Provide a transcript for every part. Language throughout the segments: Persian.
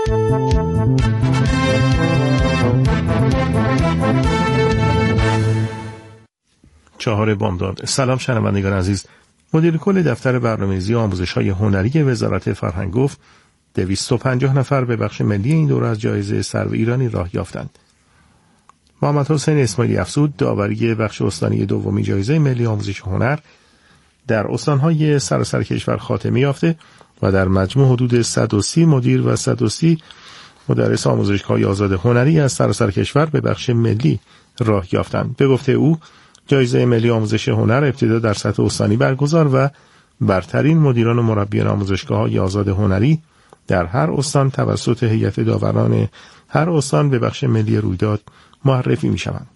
چهار بامداد. سلام شنوندگان عزیز. مدیر کل دفتر برنامه‌ریزی آموزش‌های هنری وزارت فرهنگ گفت 250 نفر به بخش ملی این دوره از جایزه سرو ایرانی راه یافتند. محمد حسین اسماعیلی افزود داوری بخش استانی دومی جایزه ملی آموزش هنر در استان‌های سراسر کشور خاتمه یافته و در مجموع حدود 130 مدیر و 130 مدرس آموزشگاه آزاد هنری از سراسر کشور به بخش ملی راه یافتند. به گفته او جایزه ملی آموزش هنر ابتدا در سطح استانی برگزار و برترین مدیران و مربیان آموزشگاه‌های آزاد هنری در هر استان توسط هیئت داوران هر استان به بخش ملی رویداد معرفی می‌شوند.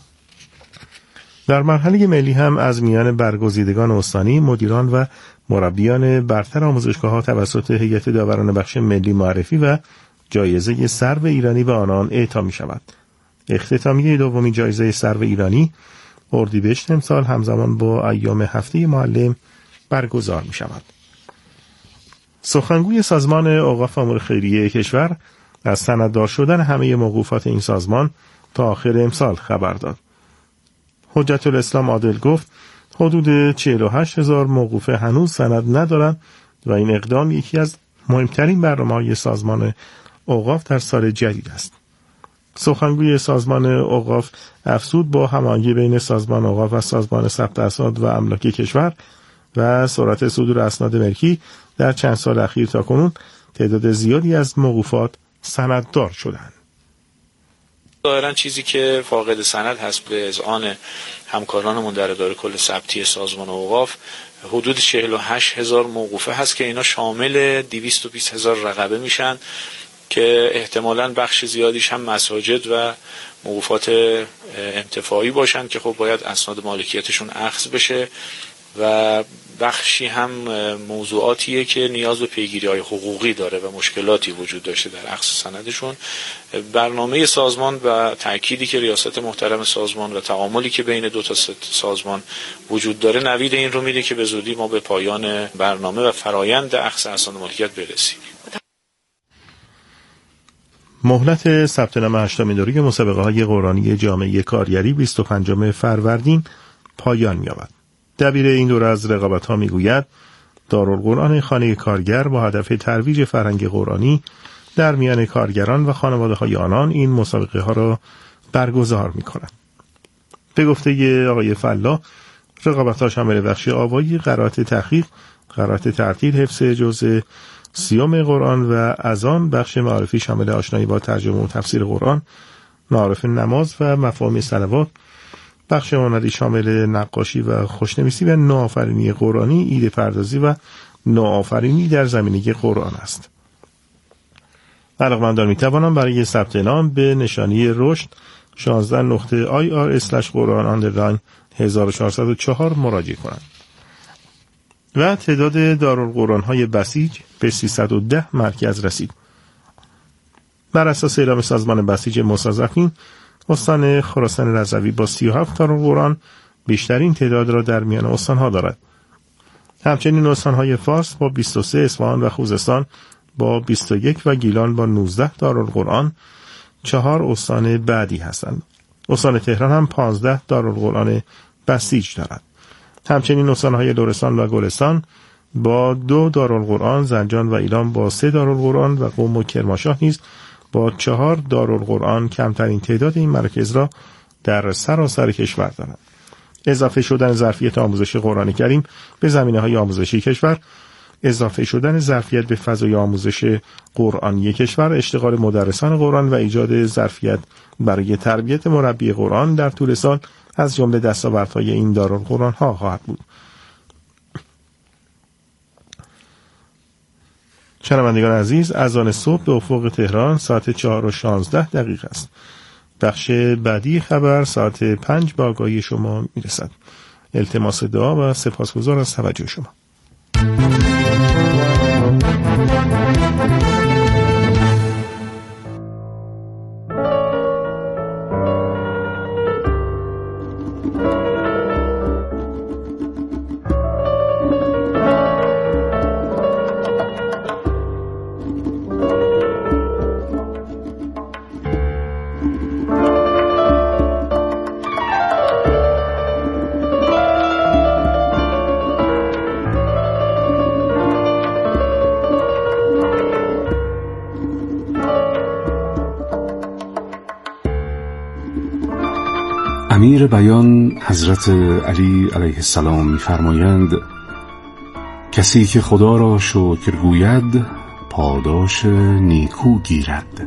در مرحله ملی هم از میان برگزیدگان استانی مدیران و مربیان برتر آموزشگاه‌ها توسط هیئت داوران بخش ملی معرفی و جایزه سرو ایرانی به آنان اعطا می‌شود. اختتامیه دومین جایزه سرو ایرانی اردیبهشت امسال همزمان با ایام هفته معلم برگزار می شود. سخنگوی سازمان اوقاف امور خیریه کشور از سنددار شدن همه موقوفات این سازمان تا آخر امسال خبر داد. حجت الاسلام عادل گفت حدود 48,000 موقوفه هنوز سند ندارند و این اقدام یکی از مهمترین برنامه‌های سازمان اوقاف در سال جدید است. سخنگوی سازمان اوقاف افزود با هماهنگی بین سازمان اوقاف و سازمان ثبت اسناد و املاک کشور و سرعت صدور اسناد ملکی در چند سال اخیر تاکنون تعداد زیادی از موقوفات سنددار شدند. ظاهراً چیزی که فاقد سند هست به اذعان همکارانمون در اداره کل ثبتی سازمان اوقاف حدود 48,000 موقوفه هست که اینا شامل 220,000 رقبه میشن که احتمالاً بخش زیادیش هم مساجد و موقوفات انتفاعی باشن که خب باید اسناد مالکیتشون اخذ بشه و بخشی هم موضوعاتیه که نیاز به پیگیری‌های حقوقی داره و مشکلاتی وجود داشته در اخذ سندشون. برنامه سازمان و تأکیدی که ریاست محترم سازمان و تعاملی که بین دو تا سازمان وجود داره نوید این رو میده که به زودی ما به پایان برنامه و فرایند اخذ اسناد مالکیت برسیم. مهلت ثبت نام 8مین دوره مسابقه‌های قرآنی جامعه کارگری 25 فروردین پایان می‌یابد. دبیر این دوره از رقابت‌ها می‌گوید دارالقرآن خانه کارگر با هدف ترویج فرهنگ قرآنی در میان کارگران و خانواده‌های آنان این مسابقه‌ها را برگزار می‌کند. به گفته آقای فلاح رقابت‌ها شامل بخش آوایی، قرائت تحقیق، قرائت ترتیل، حفظ جزء 30 قرآن و از آن بخش معرفی شامل آشنایی با ترجمه و تفسیر قرآن، معارف نماز و مفاهیم صلوات، بخش هنری شامل نقاشی و خوشنویسی و نوآفرینی قرآنی، ایده پردازی و نوآفرینی در زمینه قرآن است. علاقه‌مندان می‌توانند برای ثبت نام به نشانی رشد 16.ir/قرآن_1404 مراجعه کنند. و تعداد دارالقرآن‌های بسیج به 310 مرکز رسید. بر اساس اعلام سازمان بسیج مستضعفین، استان خراسان رضوی با 37 دارالقرآن بیشترین تعداد را در میان استان‌ها دارد. همچنین استان‌های فارس با 23، اصفهان و خوزستان با 21 و گیلان با 19 دارالقرآن 4 استان بعدی هستند. استان تهران هم 15 دارالقرآن بسیج دارد. همچنین استان‌های لرستان و گلستان با 2 دارالقرآن، زنجان و ایلام با 3 دارالقرآن و قم و کرمانشاه نیز با 4 دارالقرآن کمترین تعداد این مراکز را در سراسر کشور دارند. اضافه شدن ظرفیت آموزش قرآن کریم به زمینه‌های آموزشی کشور، اضافه شدن ظرفیت به فضای آموزش قرآنی کشور، اشتغال مدرسان قرآن و ایجاد ظرفیت برای تربیت مربی قرآن در طول سال از جمله دستاوردهای این دارالقرآن‌ها خواهد بود. شنوندگان عزیز، اذان صبح به افق تهران ساعت 4:16 است. بخش بعدی خبر ساعت 5 به آگاهی شما میرسد. التماس دعا و سپاسگزار از توجه شما. امیر بیان حضرت علی علیه السلام می‌فرمایند کسی که خدا را شکر گوید پاداش نیکو گیرد.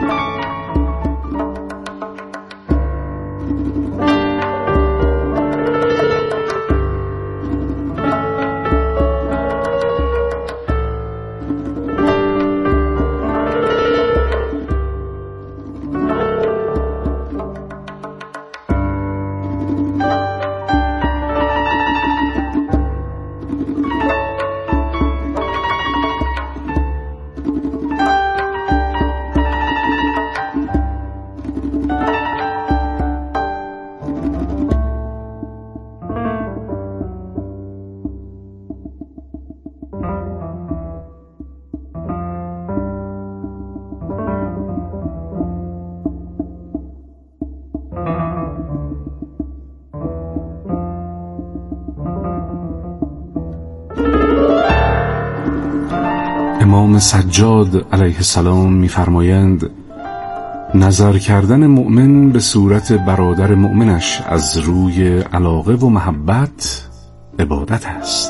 امام سجاد علیه السلام می‌فرمایند نظر کردن مؤمن به صورت برادر مؤمنش از روی علاقه و محبت عبادت است.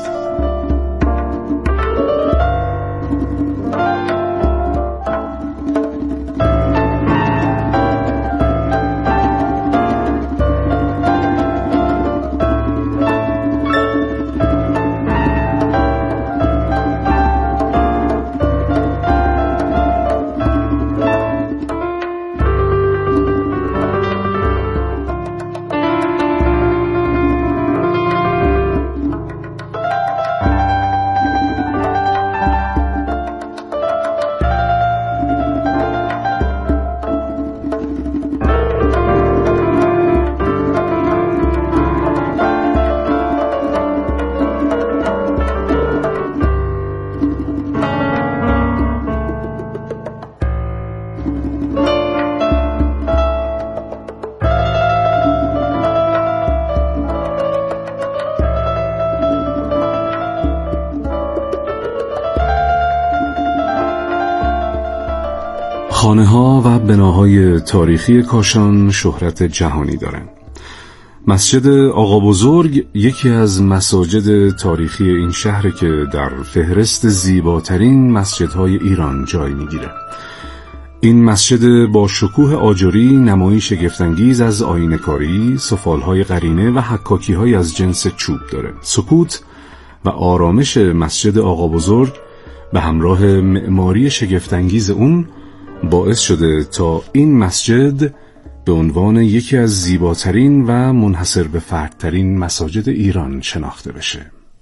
خانه‌ها و بناهای تاریخی کاشان شهرت جهانی دارند. مسجد آقا بزرگ یکی از مساجد تاریخی این شهر که در فهرست زیباترین مسجدهای ایران جای می‌گیرد. این مسجد با شکوه آجری نمایی شگفت‌انگیز از آیینه‌کاری، سفالهای قرینه و حکاکی‌های از جنس چوب داره. سکوت و آرامش مسجد آقا بزرگ به همراه معماری شگفت‌انگیز اون باعث شده تا این مسجد به عنوان یکی از زیباترین و منحصر به فردترین مساجد ایران شناخته بشه.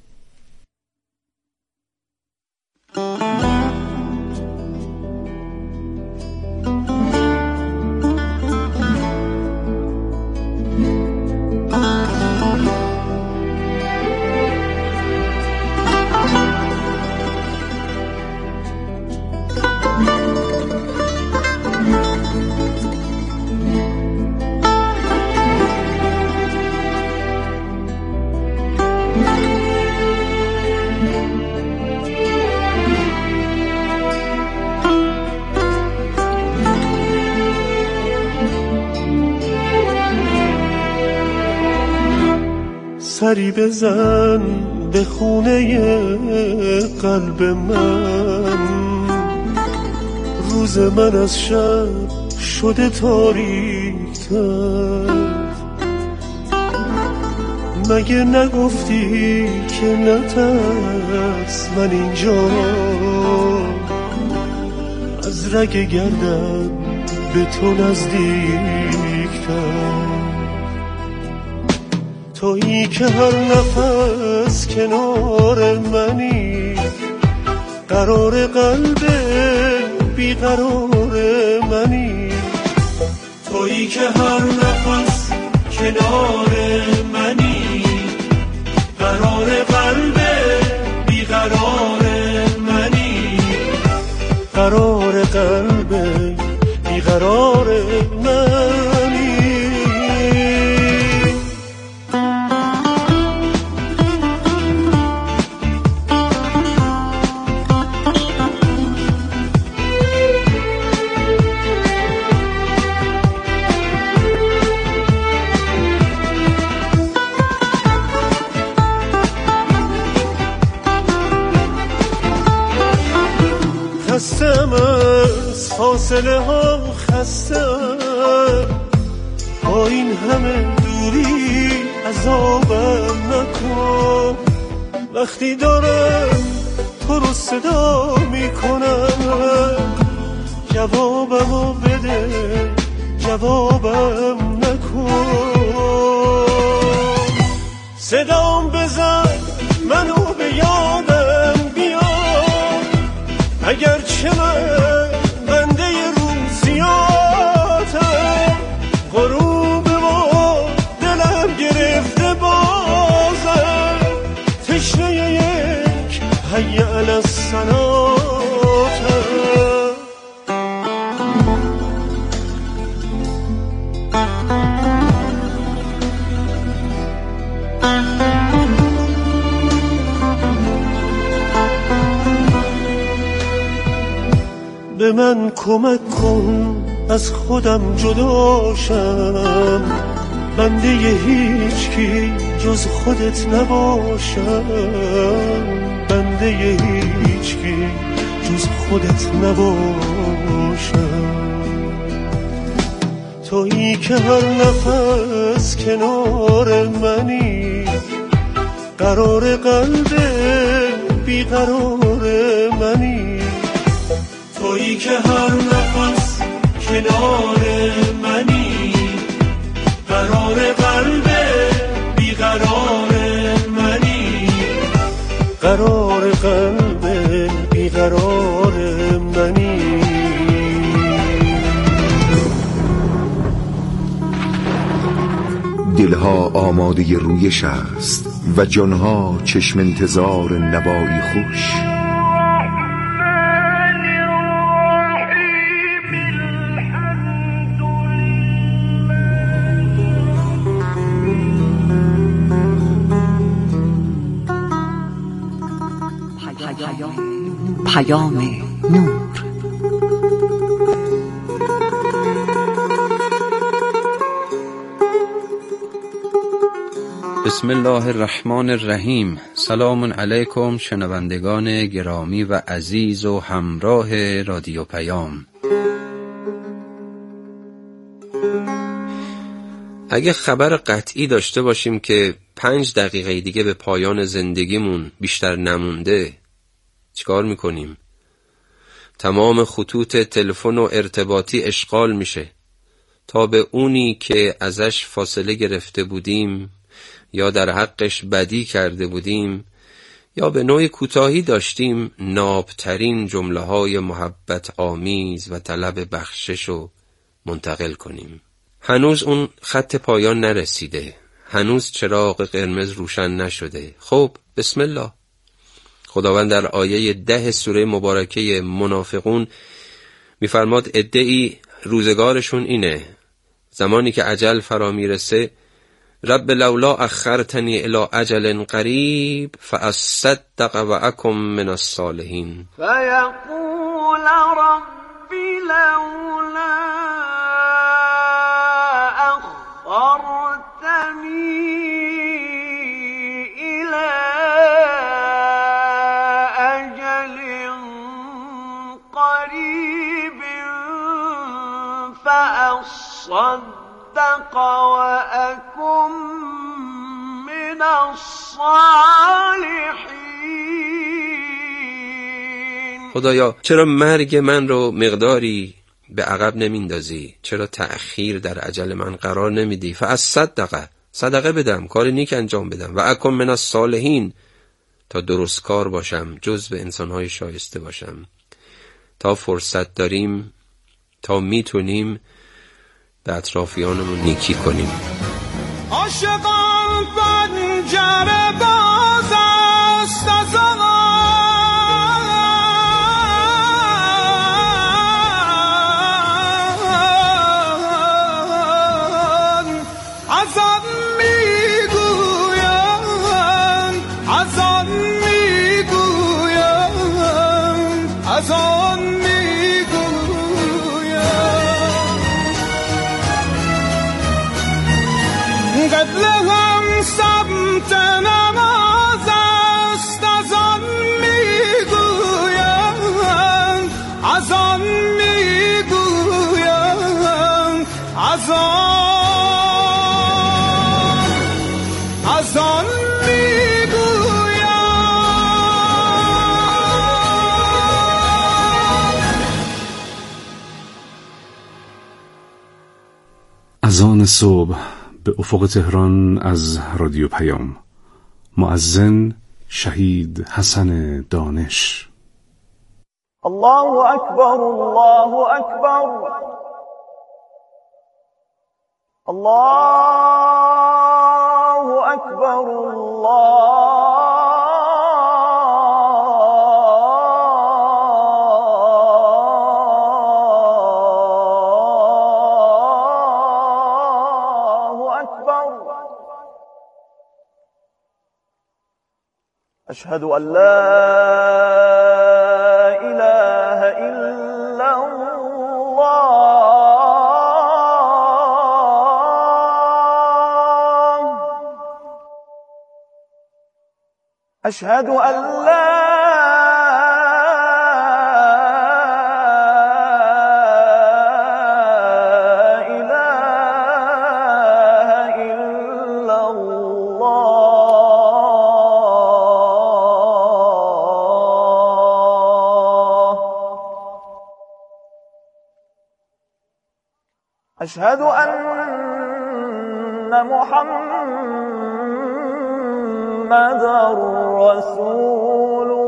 سری بزن به خونه قلب من، روز من از شب شده تاریک‌تر. مگه نگفتی که نترس، من اینجا از رگ گردن به تو نزدیک‌تر. تویی که هر نفس کنار منی، قرار قلب بیقرار منی. تویی که هر نفس کنار منی، قرار قلب بیقرار منی. قرار قلب بیقرار منی. فاصله ها خستم، با این همه دوری عذابم نکن. وقتی دارم تو رو صدا میکنم، جوابمو بده، جوابم نکن. صدام بزن منو به یادم بیار، اگرچه من بنده روزیاتم. غروب ما دلم گرفته بازم، تشنه یک حی علی الصلاتم. به من کمک کن از خودم جداشم، بنده هیچ کی جز خودت نباشم، بنده هیچ کی جز خودت نباشم. تویی که هر نفس کنار منی، قرار قلب بیقرار منی. تویی که هر نفس کنار منی، قرار قلب بیقرار منی، قرار قلب بیقرار منی. دلها آماده رویش است و جانها چشم انتظار نوایی خوش. پیام نور. بسم الله الرحمن الرحیم. سلام علیکم شنوندگان گرامی و عزیز و همراه رادیو پیام. اگه خبر قطعی داشته باشیم که 5 دقیقه دیگه به پایان زندگیمون بیشتر نمونده، چیکار میکنیم؟ تمام خطوط تلفن و ارتباطی اشغال میشه تا به اونی که ازش فاصله گرفته بودیم یا در حقش بدی کرده بودیم یا به نوعی کوتاهی داشتیم نابترین جمله‌های محبت آمیز و طلب بخششو منتقل کنیم. هنوز اون خط پایان نرسیده، هنوز چراغ قرمز روشن نشده. خب بسم الله. خداوند در آیه 10 سوره مبارکه منافقون میفرماد عده‌ای روزگارشون اینه، زمانی که اجل فرا میرسه، رب لولا اخرتنی الی اجل قریب فاصدق و اکن من الصالحین. فیقول رب لولا اخرتنی الی اجل قریب فاصدق و اکن من الصالحین. خدایا چرا مرگ من رو مقداری به عقب نمیندازی؟ چرا تأخیر در اجل من قرار نمیدی؟ فاصدق، صدقه بدم، کار نیک انجام بدم، و اکن من الصالحین، تا درست کار باشم، جزو انسانهای شایسته باشم. تا فرصت داریم، تا میتونیم به اطرافیانمون نیکی کنیم. عاشقان پنجره باز است از آن میگویم، از آن میگویم، از آن میگویم. قبله هم سمت نماز است، از آن میگویم، از آن میگویم. اذان صبح به افق تهران از رادیو پیام. مؤذن شهید حسن دانش. الله اکبر، الله اکبر، الله اکبر، الله اکبر. اشهد ان لا اله الا الله. اشهد ان لا اله الا الله. اشهد ان محمد رسول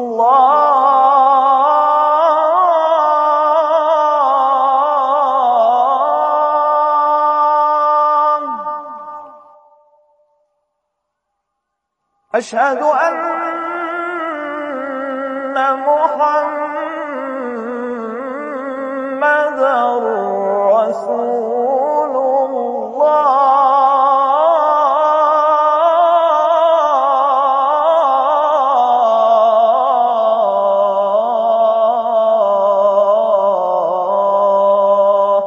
الله. اشهد ان محمد رسول الله.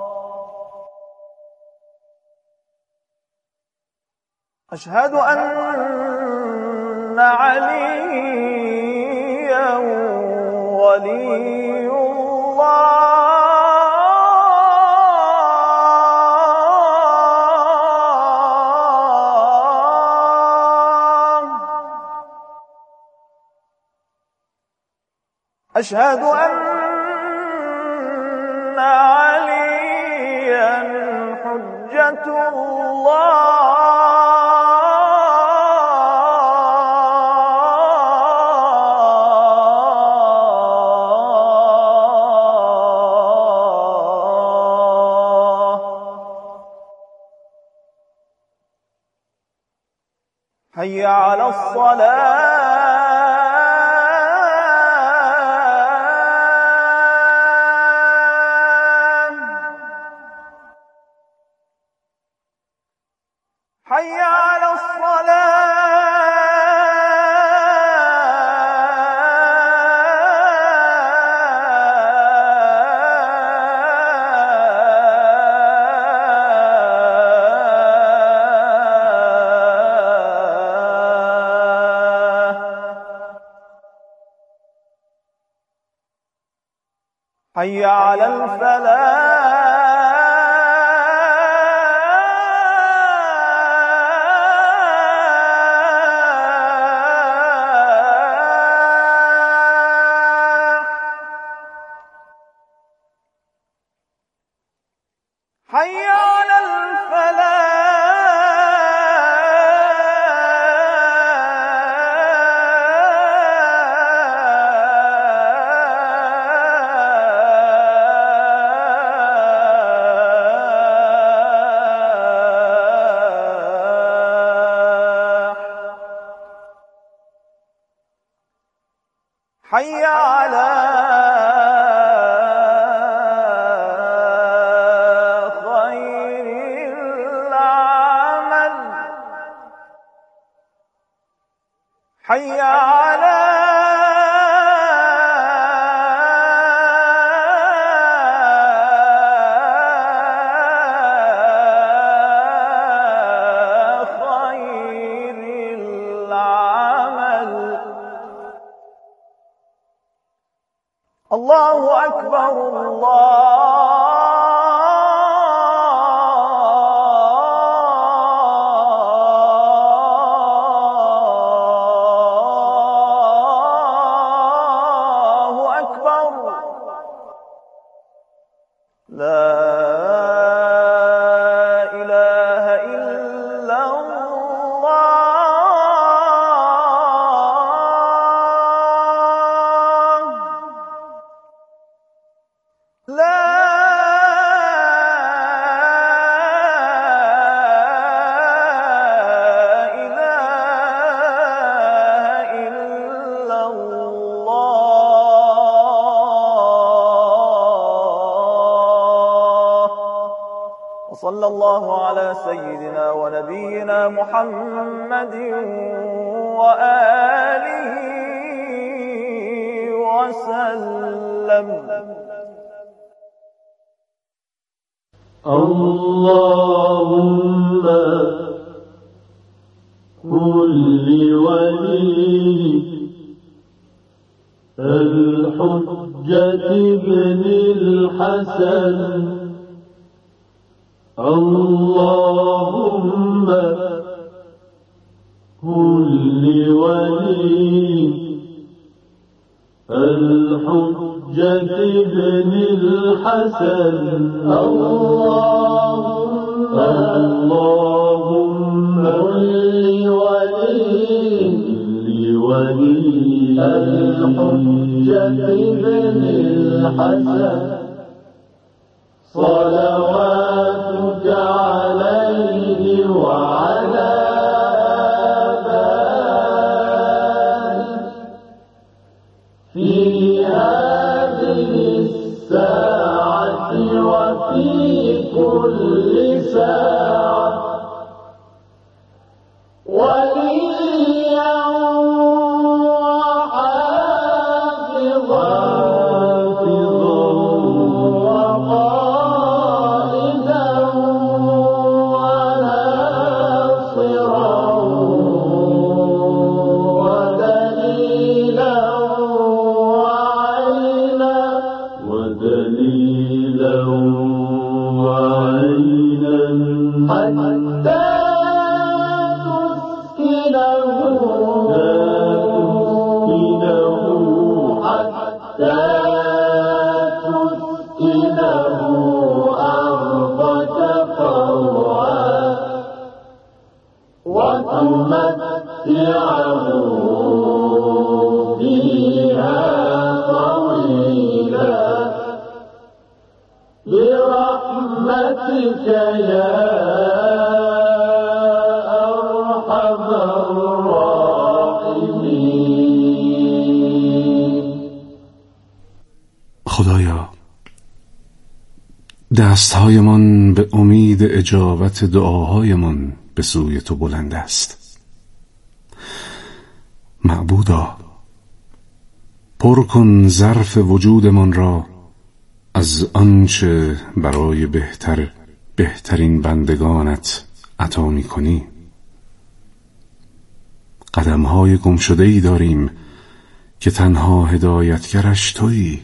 اشهد ان عليا ولي الله. اشهد ان عليا حجة الله. حي على الصلاة. حي على الصلاة. حي على الفلاح. حي على الفلاح. حي على خير العمل. حي على خير العمل. الله أكبر، الله أكبر. لا صلى الله على سيدنا ونبينا محمد وآله وسلم. اللهم كل ولي الحجة بن الحسن اللهم كل ولي الحجة بن الحسن اللهم كل ولي الحجة بن الحسن صلواتك عليه وعلى آبائه في هذه الساعة وفي كل ساعة وليا برحمتك يا أرحم الراحمين. خدایا دستهایمان به امید اجابت دعاهایمان به سوی تو بلند است. معبودا پر کن ظرف وجودمان را از آنچه برای بهترین بندگانت عطا می کنی. قدم‌های گمشده‌ای داریم که تنها هدایتگرش تویی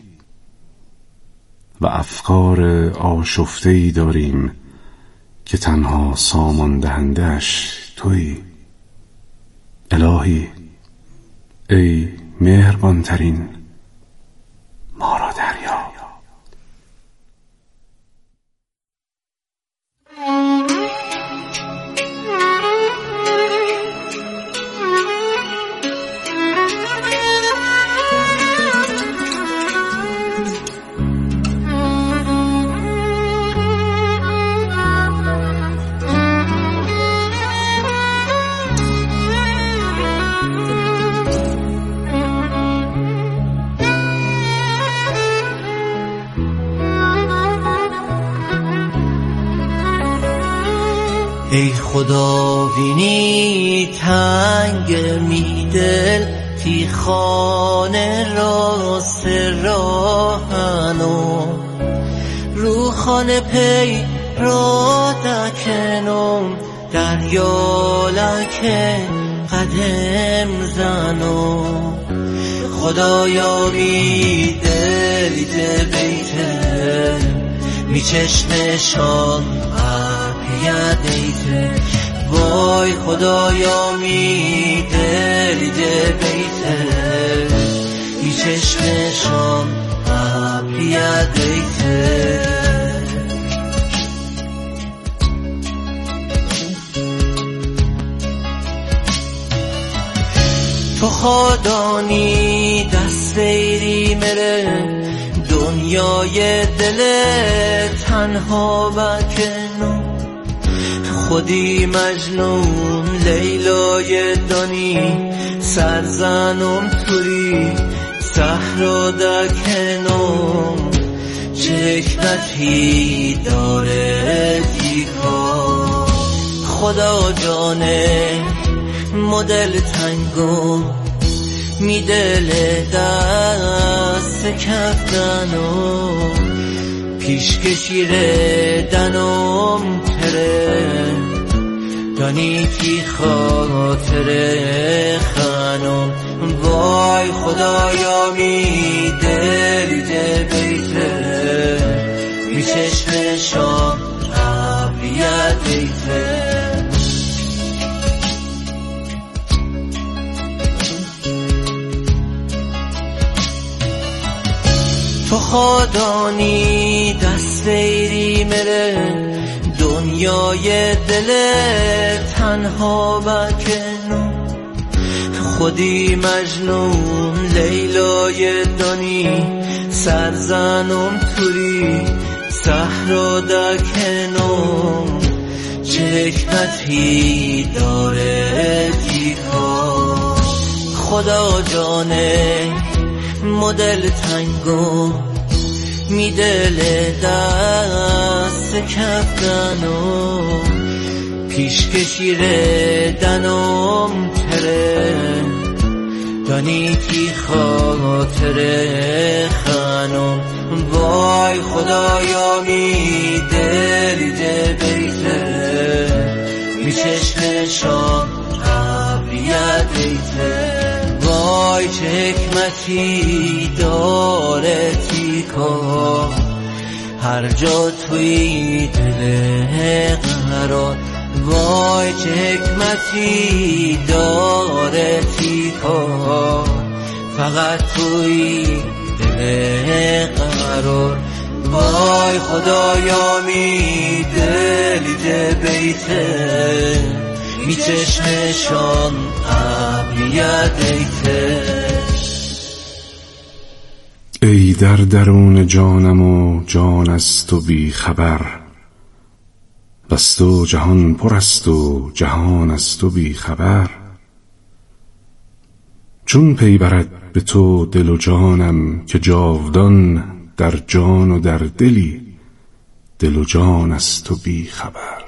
و افکار آشفته‌ای داریم که تنها سامان دهنده‌اش تویی. الهی ای مهربانترین، ما را دریاب. ای خدا بینی تنگ میدل تی خانه راست راهنو رو خانه پی را دکنم دریا لکه قدم زنو خدایا میدل ایت بیته می چشمشان یادیت وای خدایا می دلیده بیته ای چشمشان یادیت تو خدانی دستیری مره دنیای دل تنها بکنم خودی مجنون لیلای دانی سرزنم توری صحرا دکنم چه حکمتی داره تیکا. خدا جانه مدل تنگو میدل دست کفتنو پیش کشیره دنم تره دانی کی خاطره خانم. وای خدایا می دلیجه بیته می چشم شام قبلیت بیته. تو خودانی دست ایری مره دنیای دل تنها بکنو. خودی مجنون لیلای دانی سرزنم توری صحرا دکنم. چه حکمتی داره تیکا. خدا جانه مدل تنگو میدل دست کفتنو پیش کشیره دنم تره دانی کی خاطره خانم. وای خدایا می دلیجه بیته می چشم شام قبلیت بیته. وای چه حکمتی داره تیکا هر جا توی دل قرار. وای چه حکمتی داره تیکا فقط توی دل قرار. وای خدایا می دلیجه بیته می چشمشان قبلیت بیته. ای در درون جانم و جان از تو بی خبر، بس تو جهان پر است و جهان از تو بی خبر. چون پی برد به تو دل و جانم که جاودان در جان و در دلی دل و جان از تو بی خبر.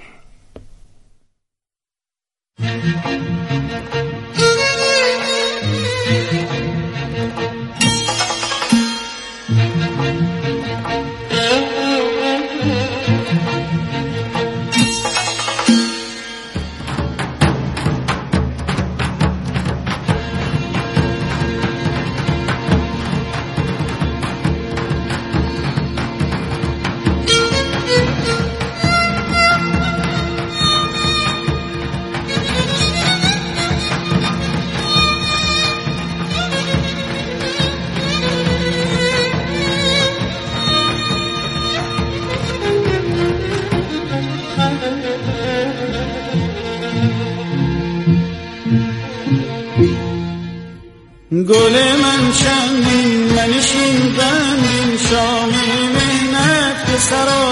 گل من چندین منشین بندین شام مهنت که سرا